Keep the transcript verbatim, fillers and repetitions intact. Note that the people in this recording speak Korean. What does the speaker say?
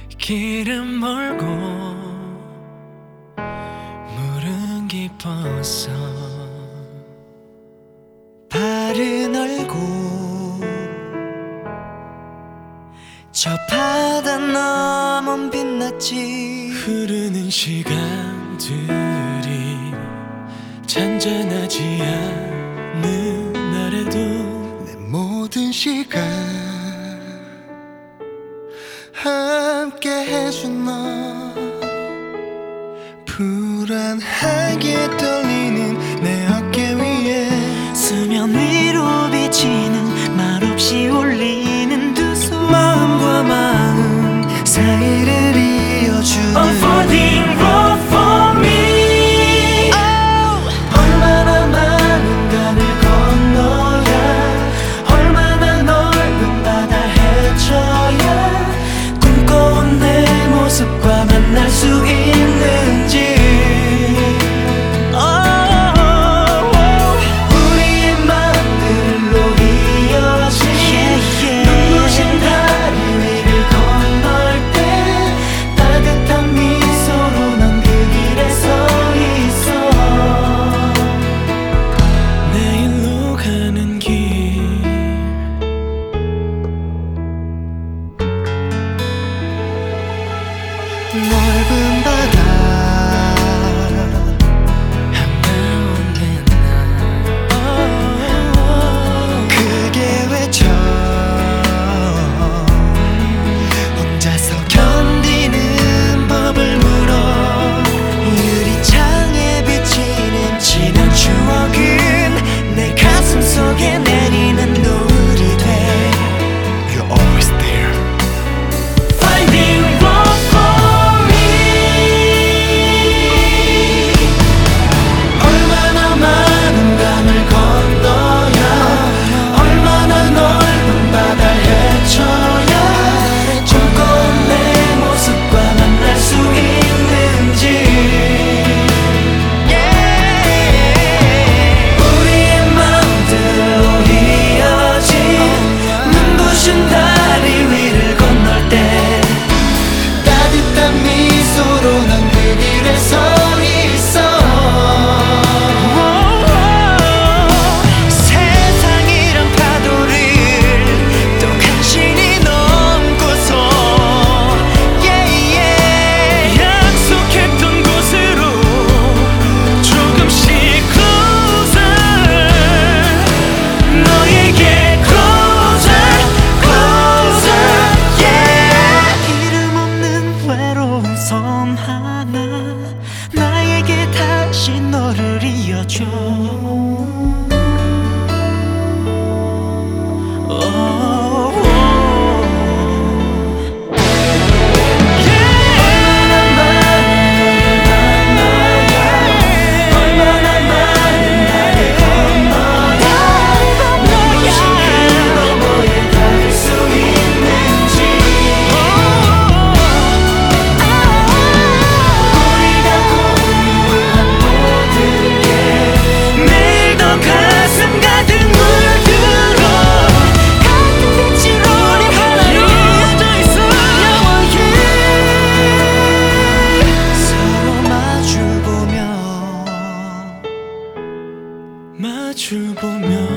길은 멀고 물은 깊어서 발은 얼고 저 바다 너먼 빛났지. 흐르는 시간들이 잔잔하지 않는 날에도 내 모든 시간 함께 해준 너. 불안하게 떨리는 내 어깨 위에 수면 위로 비치는 말없이 울리는 두 손. 마음과 마음 사이를 이어주는 Unfolding road for me. 얼마나 많은 강을 건너야 얼마나 넓은 바다를 헤쳐야 꿈꿔온 내 모습과 만날 수 있는지. 우리의 맘들로 이어진 눈부신 다리 위를 건널 때 따뜻한 미소로 넌 그 길에 서 있어. 내일로 가는 길 넓은 바다 한가운데 크게 외쳐 혼자서 견디는 법을 물어. 유리창에 비치는 지난 추억은 내 가슴 속에 내리는 노을이 돼. You're always there. Finding road for me. 얼마나 많은 강을 건너야 얼마나 넓은 바다를 헤쳐야 꿈꿔온 내 모습과 만날 수 있는지. 우리의 마음들로 이어진 눈부신 다리 위를 건널 때 따뜻한 미소로 난 그 길에 서 있어. 세상이란 파도를 또 간신히 넘고서 yeah, yeah. 약속했던 곳으로 조금씩 closer 너에게 Closer, closer, yeah. 이름 없는 외로운 섬 하나 나에게 다시 너를 이어줘. 얼마나 많은 나를 건너야 눈부신 그 너머에 닿을 수 있는지. 우리가 공유한 모든 게 내일 더 가슴 가득 물들어 같은 빛으로 우리 하나로 이어져 있어. 서로 마주보며 마주보며